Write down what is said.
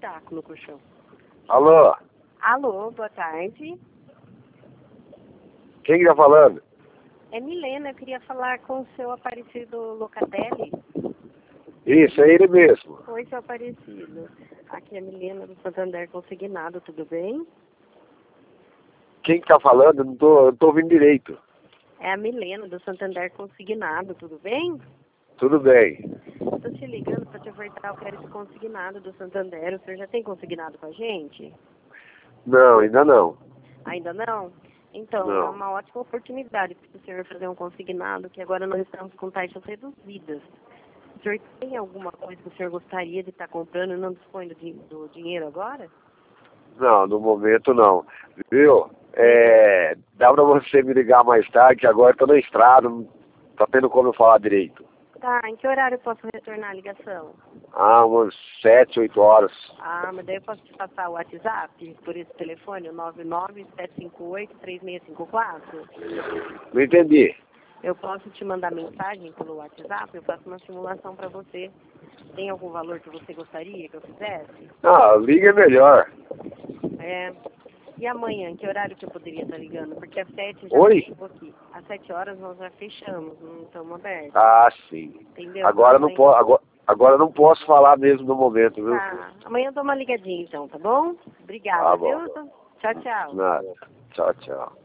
buraco no colchão. Alô? Alô, boa tarde. Quem que tá falando? É Milena, eu queria falar com o seu Aparecido Locatelli. Isso, é ele mesmo. Oi, seu Aparecido. Aqui é a Milena do Santander Consignado, tudo bem? Quem que tá falando? Não tô ouvindo direito. É a Milena do Santander Consignado, tudo bem? Tudo bem. Estou te ligando para te ofertar o crédito consignado do Santander. O senhor já tem consignado com a gente? Não, ainda não. Ainda não? Então, Não. é uma ótima oportunidade para o senhor fazer um consignado, que agora nós estamos com taxas reduzidas. O senhor tem alguma coisa que o senhor gostaria de estar comprando e não dispõe do dinheiro agora? Não, no momento não. Viu? Dá pra você me ligar mais tarde, que agora eu tô na estrada, não tá tendo como eu falar direito. Tá, em que horário eu posso retornar a ligação? Ah, umas 7, 8 horas. Ah, mas daí eu posso te passar o WhatsApp por esse telefone, o 997583654? Não entendi. Eu posso te mandar mensagem pelo WhatsApp, eu faço uma simulação para você. Tem algum valor que você gostaria que eu fizesse? Ah, liga melhor. É. E amanhã, que horário que eu poderia estar ligando? Porque às 7 já Oi? fechou aqui. Às 7 horas nós já fechamos, não estamos abertos. Ah, sim. Entendeu? Agora Então, não posso, agora não posso falar mesmo no momento, viu? tá. Amanhã eu dou uma ligadinha então, tá bom? Obrigada, Tá viu? bom. Tchau, tchau. Nada. Tchau, tchau.